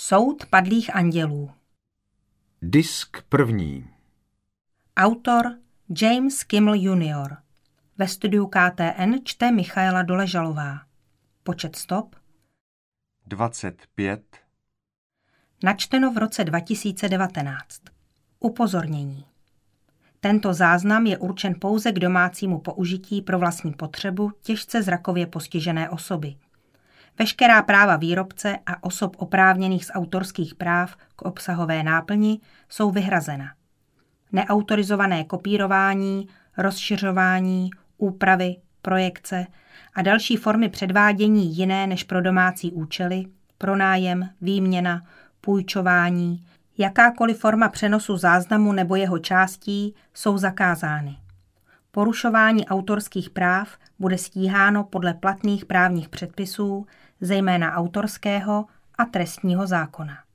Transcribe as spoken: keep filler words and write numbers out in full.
Soud padlých andělů. Disk první. Autor James Kimmel junior Ve studiu K T N čte Michaela Doležalová. Počet stop dvacet pět. Načteno v roce dva tisíce devatenáct. Upozornění. Tento záznam je určen pouze k domácímu použití pro vlastní potřebu těžce zrakově postižené osoby. Veškerá práva výrobce a osob oprávněných z autorských práv k obsahové náplni jsou vyhrazena. Neautorizované kopírování, rozšiřování, úpravy, projekce a další formy předvádění jiné než pro domácí účely, pronájem, výměna, půjčování, jakákoliv forma přenosu záznamu nebo jeho částí jsou zakázány. Porušování autorských práv bude stíháno podle platných právních předpisů, zejména autorského a trestního zákona.